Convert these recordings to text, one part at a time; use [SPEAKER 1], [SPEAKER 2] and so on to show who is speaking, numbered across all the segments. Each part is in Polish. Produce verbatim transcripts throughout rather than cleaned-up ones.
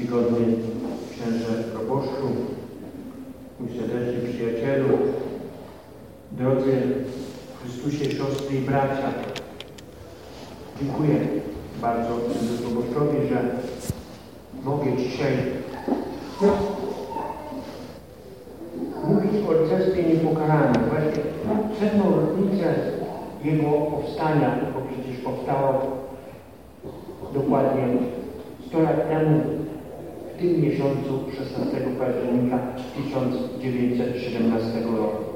[SPEAKER 1] Czcigodny księże proboszczu, mój serdeczny przyjacielu, drodzy w Chrystusie siostry i bracia, dziękuję bardzo księdzu proboszczowi, że mogę dzisiaj mówić o rycerstwie niepokaranym. Właśnie setną rocznicę jego powstania, bo przecież powstało dokładnie sto lat temu, w tym miesiącu szesnastego października tysiąc dziewięćset siedemnastego roku.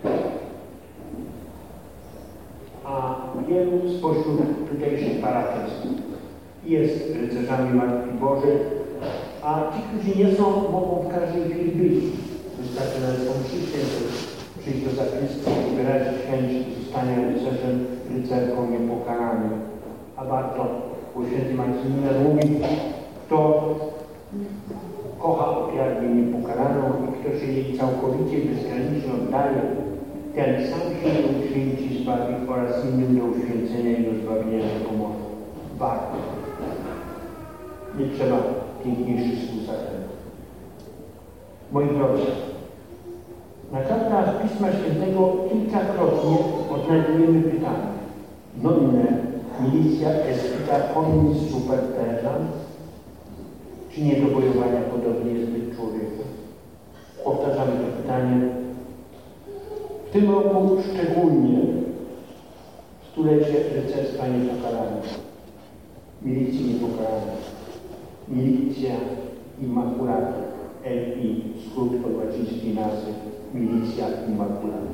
[SPEAKER 1] A wielu spośród tutejszych parafian jest rycerzami Matki Bożej, a ci, którzy nie są, mogą w każdej chwili być. Wystarczy nawet pomyśleć, przyjść do zakrystii i wyrazić chęć zostania rycerzem, rycerką niepokaranym. A warto, bo święty Maksymilian mówi, kto kocha ofiarnie niepokaraną i kto się jej całkowicie bezgranicznie oddaje, ten sam się uświęci, zbawi oraz innym do uświęcenia i do zbawienia pomoże. Warto. Nie trzeba piękniejszych słów zachęcać. Moi drodzy, na kartach Pisma Świętego kilkakrotnie odnajdujemy pytanie. Nonne militia espita communis super terram? Czy nie do bojowania podobnie jest być człowieku? Powtarzamy to pytanie. W tym roku szczególnie stulecie rycerstwa niepokaranych. Milicji niepokaranych. Milicja Immaculata. L I, skrót od łacińskiej nazwy Milicja Immaculata.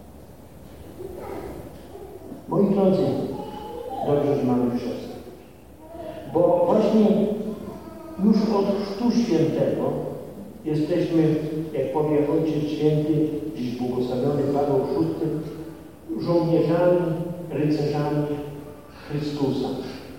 [SPEAKER 1] Moi drodzy, dobrze, że mamy chrzest. Bo właśnie już od Chrztu Świętego jesteśmy, jak powie Ojciec Święty, dziś błogosławiony Paweł szósty, żołnierzami, rycerzami Chrystusa.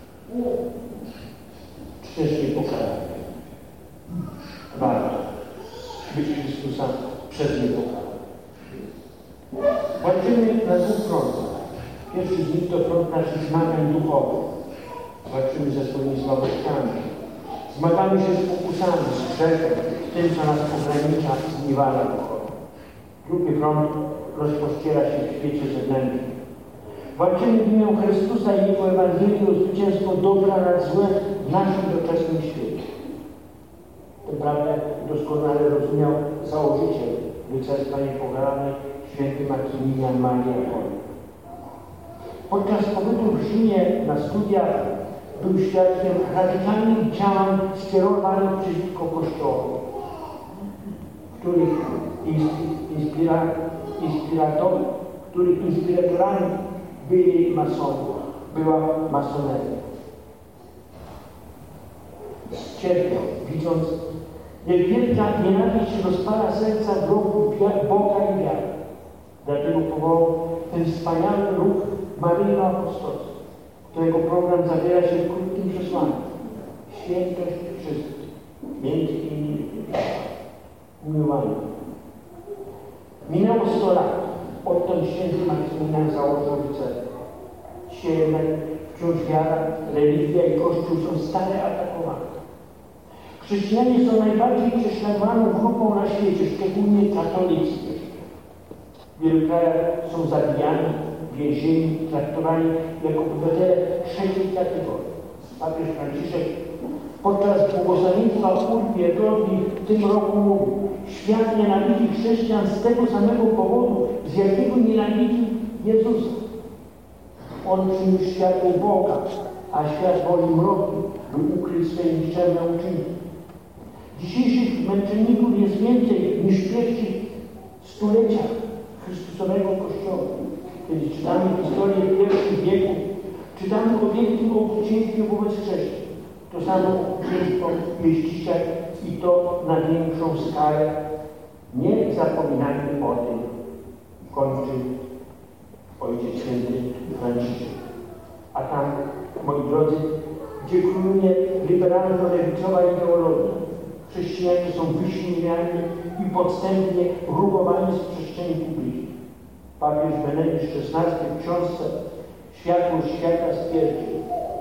[SPEAKER 1] Czy też niepokarani. Warto być Chrystusa przez niepokaranie. Walczymy na dwóch frontach. Pierwszy z nich to front naszych zmagań duchowych. Walczymy ze swoimi słabościami. Zmagamy się z pokusami, z grzechem, z tym, co nas ogranicza, zniewala duchowo. Drugi front rozpościera się w świecie zewnętrznym. Walczymy w imię Chrystusa i Jego Ewangelii o zwycięstwo dobra nad złem w naszym doczesnym świecie. To prawdę doskonale rozumiał założyciel rycerstwa niepokaranej, święty Maksymilian Maria Kolbe. Podczas pobytu w Rzymie na studiach był świadkiem radykalnych działań skierowanych przeciwko Kościołowi, których inspira, inspirator, których inspiratorami byli masoni, była masoneria. Cierpiał, widząc, jak wielka nienawiść rozpala serca wrogów Boga i wiary. Dlatego powołał ten wspaniały ruch Maryjno-Apostolski, którego program zawiera się w krótkim przesłaniu. Świętość wszystkich, między innymi umiłowani. Minęło sto lat, odtąd święty Maksymilian założył rycerstwo. Dzisiaj jednak wciąż wiara, religia i Kościół są stale atakowane. Chrześcijanie są najbardziej prześladowaną grupą na świecie, szczególnie katolicy. W wielu krajach są zabijani, więzieni, traktowani jako obywatele trzeciej kategorii. Papież Franciszek podczas błogosławieństwa Urbi et Orbi w tym roku mówił: świat nienawidzi chrześcijan z tego samego powodu, z jakiego nienawidzi Jezusa. On przyniósł światło Boga, a świat woli mroku, by ukryć swoje niszczerne uczynki. Dzisiejszych męczenników jest więcej niż w pierwszych stuleciach Chrystusowego Kościoła. Kiedy czytamy historię pierwszych wieków, czytamy o wielkim okrucieństwie wobec chrześcijan. To samo okrucieństwo jest dzisiaj i to na większą skalę. Nie zapominajmy o tym, kończy Ojciec Święty Franciszek. A tam, moi drodzy, gdzie króluje liberalno-lewicowa ideologia, chrześcijanie są wyśmiewani i podstępnie rugowani z przestrzeni publicznej. Papież Benedykt szesnasty w książce Światłość świata stwierdził: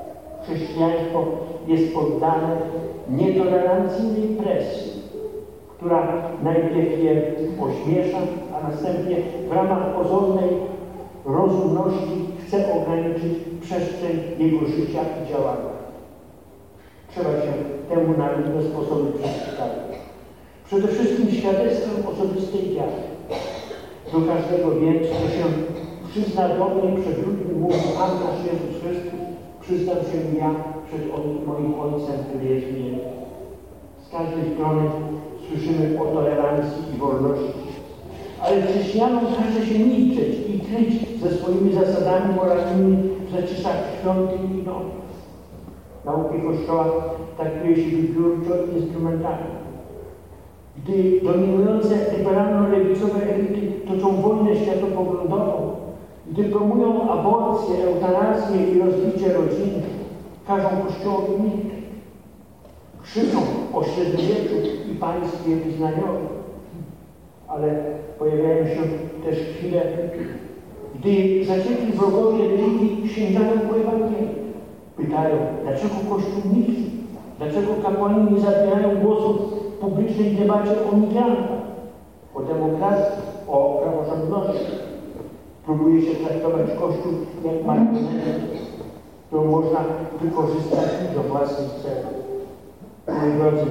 [SPEAKER 1] chrześcijaństwo jest poddane nietolerancyjnej presji, która najpierw je ośmiesza, a następnie w ramach pozornej rozumności chce ograniczyć przestrzeń jego życia i działania. Trzeba się temu na różne sposoby przeciwstawić. Przede wszystkim świadectwem osobistej wiary. Do każdego więc, kto się przyzna do mnie przed ludźmi, mówi Pan nasz Jezus Chrystus, przyznam się ja przed moim Ojcem, który jest w niebie. Z każdej strony słyszymy o tolerancji i wolności. Ale chrześcijanom każe się milczeć i kryć ze swoimi zasadami moralnymi w zaciszach świątyń i domów. Nauki Kościoła traktuje się wybiórczo i instrumentalnie. Gdy dominujące liberalno-lewicowe elity toczą wojnę światopoglądową, gdy promują aborcję, eutanazję i rozbicie rodziny, każą Kościołowi milczeć. Krzyczą o średniowieczu i państwie wyznaniowym. Ale pojawiają się też chwile, gdy zaciekli wrogowie religii sięgają po Ewangelię. Pytają, dlaczego Kościół milczy? Dlaczego kapłani nie zabierają głosu w publicznej debacie o migrantach, o demokracji, o praworządności? Próbuje się traktować Kościół jak marionetkę, którą można wykorzystać do własnych celów. Moi drodzy,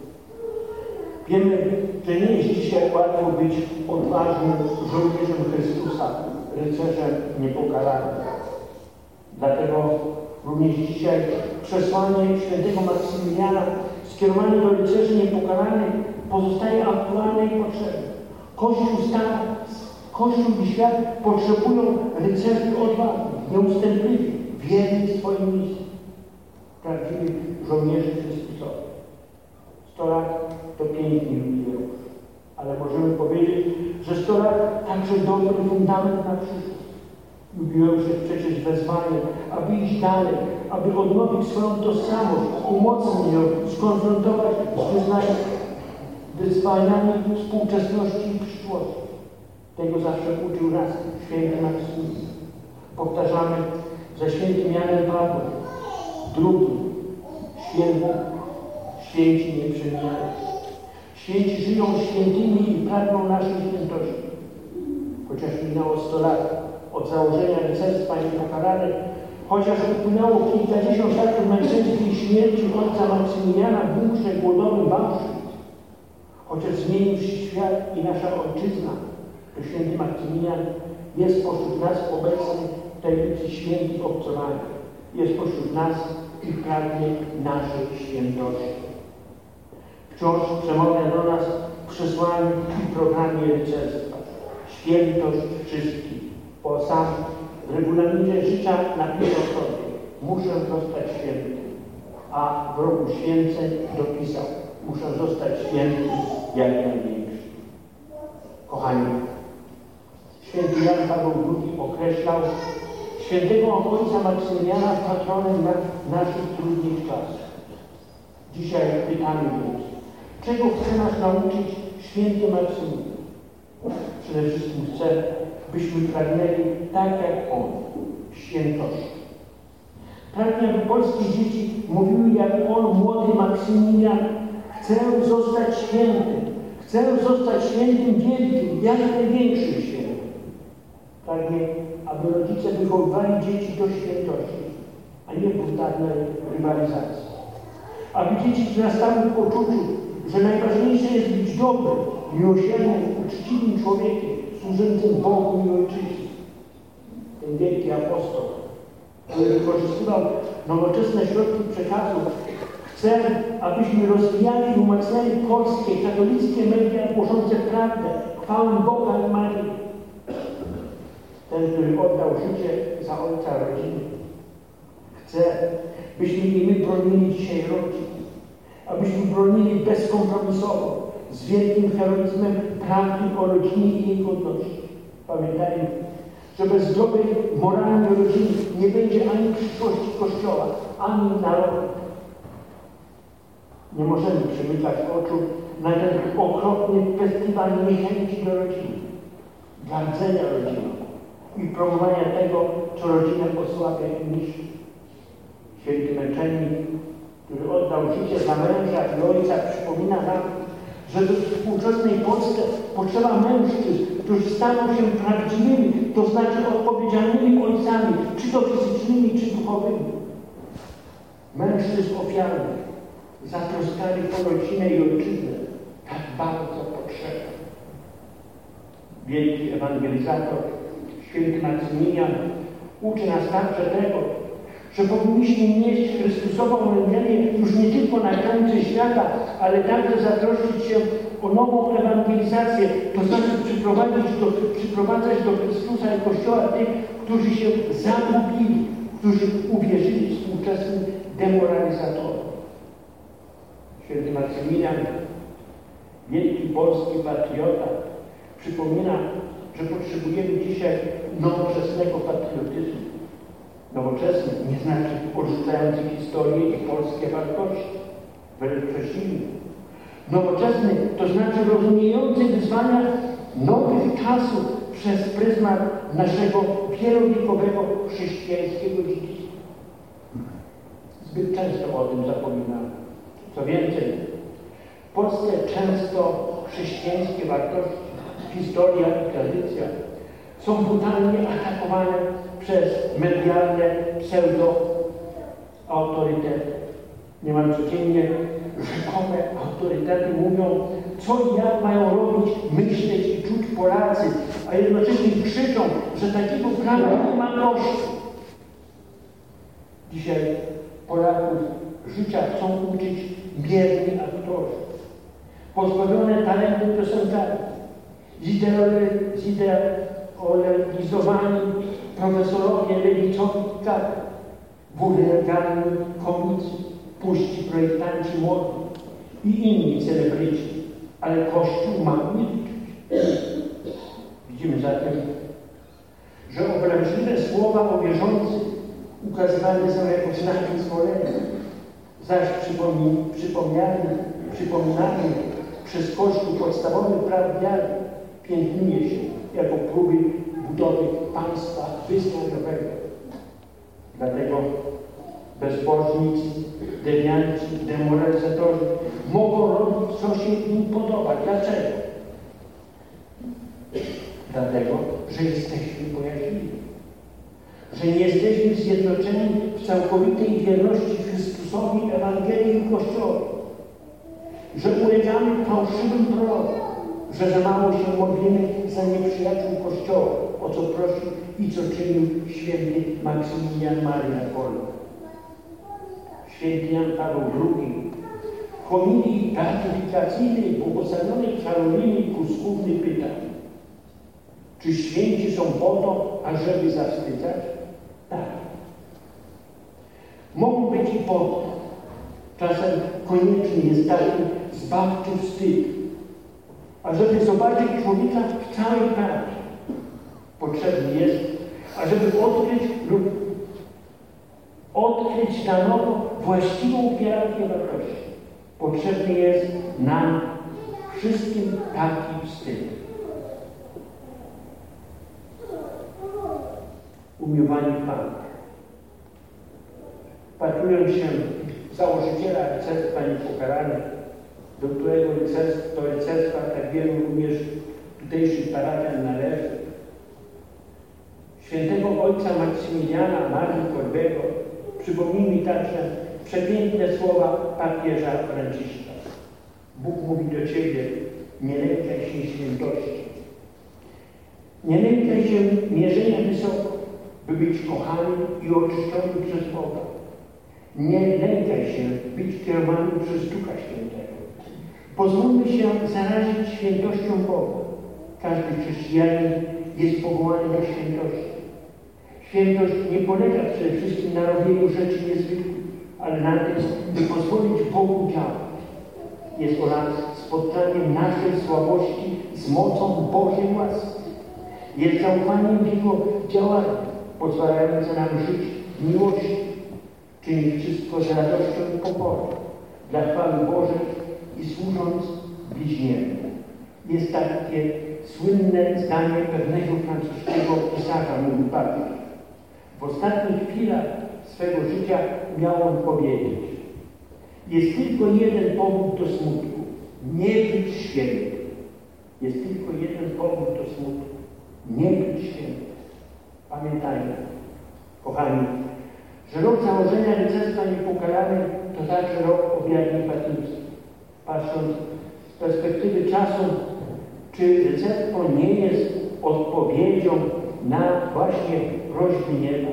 [SPEAKER 1] wiemy, że nie jest dzisiaj łatwo być odważnym żołnierzem Chrystusa, rycerzem niepokalanym. Dlatego również dzisiaj przesłanie świętego Maksymiliana skierowane do rycerzy niepokalanych pozostaje aktualne i potrzebne. Kościół stara, Kościół i świat potrzebują rycerzy odważnych, nieustępliwych, wiernych swojej misji, prawdziwych żołnierzy Chrystusowych. sto lat to piękny jubileusz, ale możemy powiedzieć, że sto lat także dobry fundament na przyszłość. Jubileusz jest przecież wezwaniem, aby iść dalej, aby odnowić swoją tożsamość, umocnić ją, skonfrontować z wyzwaniami współczesności i przyszłości. Tego zawsze uczył nas święty Maksymilian. Powtarzamy za świętym Janem Pawłem drugim. Święty, święci nie przemijają. Święci żyją świętymi i pragną naszej świętości. Chociaż minęło sto lat od założenia rycerstwa niepokalanych, chociaż upłynęło kilkadziesiąt lat od męczeńskiej śmierci ojca Maksymiliana w bunkrze głodowym w Auschwitz, chociaż zmienił się świat i nasza ojczyzna, to święty Maksymilian jest pośród nas obecny w tajemnicy świętych obcowania. Jest pośród nas i pragnie naszej świętości. Wciąż przemawia do nas w przesłaniu i programie rycerstwa. Świętość wszystkich. Bo sam w regulaminie życia napisał sobie: muszę zostać świętym. A w roku święceń dopisał: muszę zostać świętym jak największy. Kochani, święty Jan Paweł drugi określał świętego ojca Maksymiliana patronem na naszych trudnych czasach. Dzisiaj pytamy więc, czego chce nas nauczyć święty Maksymilian? Przede wszystkim chce, byśmy pragnęli tak jak on, świętości. Pragnie, aby polskie dzieci mówiły jak on, młody Maksymilian: chcę zostać świętym, chcę zostać świętym wielkim, jak największym świętym. Pragnie, aby rodzice wychowywali dzieci do świętości, a nie brutalnej rywalizacji. Aby dzieci wzrastały w poczuciu, że najważniejsze jest być dobrym, miłosiernym, uczciwym człowiekiem, służącym Bogu i Ojczyźnie. Ten wielki apostoł, który wykorzystywał nowoczesne środki przekazu, chce, abyśmy rozwijali i umacniali polskie, katolickie media głoszące prawdę, chwałę Boga i Marii. Ten, który oddał życie za ojca rodziny. Chce, byśmy i my bronili dzisiaj rodzin, abyśmy bronili bezkompromisowo, z wielkim heroizmem prawdy o rodzinie i jej godności. Pamiętajmy, że bez zdrowej, moralnej rodziny nie będzie ani przyszłości Kościoła, ani narodu. Nie możemy przymykać oczu na ten okropny festiwal niechęci do rodziny, gardzenia rodziną i promowania tego, co rodzinę osłabia i niszczy. Święty męczennik, który oddał życie za męża i ojca, przypomina nam, że we współczesnej Polsce potrzeba mężczyzn, którzy staną się prawdziwymi, to znaczy odpowiedzialnymi ojcami, czy to fizycznymi, czy duchowymi. Mężczyzn ofiarnych, zatroskanych o rodzinę i ojczyznę, tak bardzo potrzeba. Wielki ewangelizator, święty Maksymilian, uczy nas także tego, że powinniśmy nieść Chrystusową Ewangelię już nie tylko na krańce świata, ale także zatroszczyć się o nową ewangelizację, to znaczy przyprowadzić do, przyprowadzać do Chrystusa i Kościoła tych, którzy się zagubili, którzy uwierzyli współczesnym demoralizatorom. Święty Maksymilian, wielki polski patriota, przypomina, że potrzebujemy dzisiaj nowoczesnego patriotyzmu. Nowoczesny nie znaczy odrzucający historię i polskie wartości, wręcz przeciwnie. Nowoczesny to znaczy rozumiejący wyzwania nowych czasów przez pryzmat naszego wielowiekowego chrześcijańskiego dziedzictwa. Zbyt często o tym zapominamy. Co więcej, w Polsce często chrześcijańskie wartości, historia i tradycja są brutalnie atakowane przez medialne pseudo-autorytety. Niemal codziennie rzekome autorytety mówią, co i jak mają robić, myśleć i czuć Polacy, a jednocześnie krzyczą, że takiego prawa nie ma Kościół. Dzisiaj Polaków życia chcą uczyć bierni aktorzy, pozbawione talentu piosenkarza, zideologizowani profesorowie lewicowi tak, wulgarni komicy, puści projektanci młodzi i inni celebryci, ale Kościół ma milczyć. Widzimy zatem, że obraźliwe słowa o wierzących ukazywane są jako znaki zmolenia, zaś przypomniany, przypominany przez Kościół podstawowych praw wiary piętnuje się jako próby budowy państwa wyznaniowego. Dlatego bezbożnicy, dewianci, demoralizatorzy mogą robić, co się im podoba. Dlaczego? Dlatego, że jesteśmy bojaźliwi. Że nie jesteśmy zjednoczeni w całkowitej wierności Chrystusowi, Ewangelii i Kościołowi. Że ulegamy fałszywym prorokom, że za mało się modlimy za nieprzyjaciół Kościoła, o co prosił i co czynił święty Maksymilian Maria Kolbe. Święty Jan Paweł drugi w homilii beatyfikacyjnej błogosławionej Karoliny Kuskówny pyta: czy święci są po to, ażeby zawstydzać? Tak. Mogą być i po to. Czasem konieczny jest taki zbawczy wstyd, ażeby zobaczyć człowieka w całej prawdzie. Potrzebny jest, ażeby odkryć lub odkryć na nowo właściwą hierarchię wartości. Potrzebny jest nam wszystkim taki wstyd. Umiłowani Pan, wpatrując się w założyciela rycerstwa niepokaranych, do którego rycerstwa, do rycerstwa tak wielu również tutejszych parafian należy, świętego ojca Maksymiliana Marii Kolbego, przypomnijmy także przepiękne słowa papieża Franciszka. Bóg mówi do Ciebie: nie lękaj się świętości. Nie lękaj się mierzenia wysoko, by być kochanym i oczyszczonym przez Boga. Nie lękaj się być kierowanym przez Ducha Świętego. Pozwólmy się zarazić świętością Boga. Każdy chrześcijanin jest powołany do świętości. Świętość nie polega przede wszystkim na robieniu rzeczy niezwykłych, ale na tym, by pozwolić Bogu działać. Jest ona spotkaniem naszej słabości z mocą Bożej łaski. Jest zaufaniem w Jego działanie, pozwalające nam żyć w miłości, czynić wszystko z radością i pokorą, dla chwały Bożej i służąc bliźniemu. Jest takie słynne zdanie pewnego francuskiego pisarza, mówi papież: w ostatnich chwilach swego życia miał on powiedzieć: jest tylko jeden powód do smutku. Nie być święty. Jest tylko jeden powód do smutku. Nie być święty. Pamiętajmy, kochani, że rok założenia rycerstwa niepokalanej to także rok objawień fatimskich. Patrząc z perspektywy czasu, czy rycerstwo nie jest odpowiedzią na właśnie prośby nieba?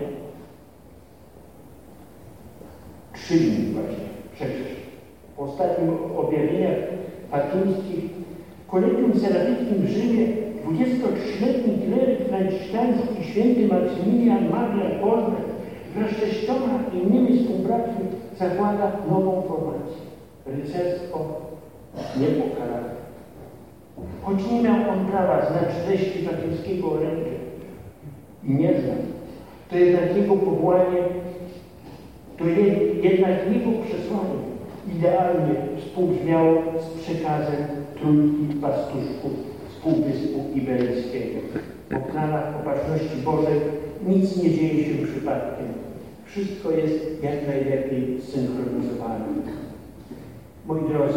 [SPEAKER 1] Trzy dni właśnie, przecież. W ostatnich objawieniach fatimskich w Kolegium Serafickim w Rzymie dwudziestotrzyletni kleryk franciszkański święty Maksymilian Maria Kolbe wraz z sześcioma innymi współbraćmi zakłada nową formację. Rycerstwo niepokalane. Choć nie miał on prawa znać treści fatimskiego orędzia i nie zna, to jednak jego powołanie, to jednak jego przesłanie idealnie współbrzmiało z przekazem trójki pastuszków z Półwyspu Iberyjskiego. W planach opatrzności Bożej nic nie dzieje się przypadkiem. Wszystko jest jak najlepiej zsynchronizowane. Moi drodzy,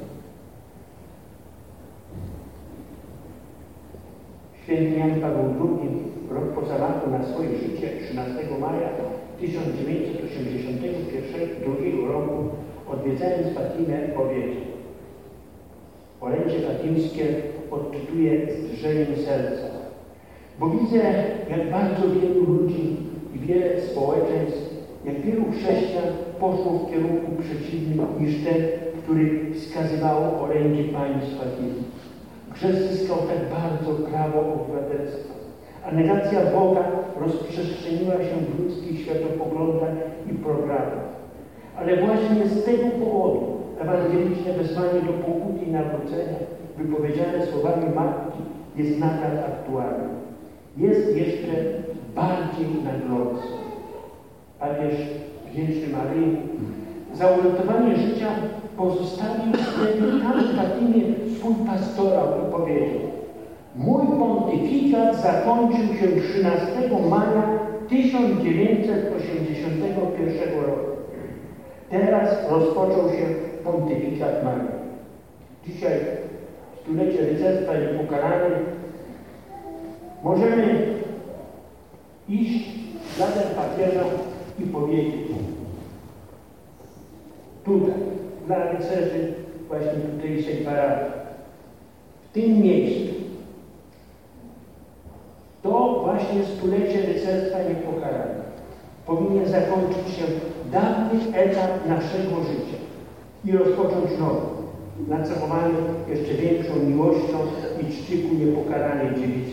[SPEAKER 1] święty Jan Paweł drugi rok po zamachu na swoje życie trzynastego maja tysiąc dziewięćset osiemdziesiątego drugiego roku, odwiedzając Fatimę, powiedział: orędzie fatimskie odczytuje z drżeniem serca, bo widzę, jak bardzo wielu ludzi i wiele społeczeństw, jak wielu chrześcijan poszło w kierunku przeciwnym niż ten, który wskazywało orędzie państwa Fatimy. Grzech zyskał tak bardzo prawo obywatelstwa, a negacja Boga rozprzestrzeniła się w ludzkich światopoglądach i programach. Ale właśnie z tego powodu ewangeliczne wezwanie do pokuty i nawrócenia, wypowiedziane słowami Matki, jest nadal aktualne. Jest jeszcze bardziej naglące. Papież wdzięczny Maryi za uratowanie życia pozostawił wtedy tam w Fatimie swój pastorał i powiedział: mój pontyfikat zakończył się trzynastego maja tysiąc dziewięćset osiemdziesiątego pierwszego roku. Teraz rozpoczął się pontyfikat Marii. Dzisiaj, w stulecie rycerstwa niepokalanej, możemy iść śladem papieża i powiedzieć: tutaj, dla rycerzy właśnie tutejszej parady, w tym miejscu, to właśnie stulecie rycerstwa niepokalanej powinien zakończyć się dawny etap naszego życia i rozpocząć nowy, nacechowany jeszcze większą miłością i czci ku niepokalanej dziewicy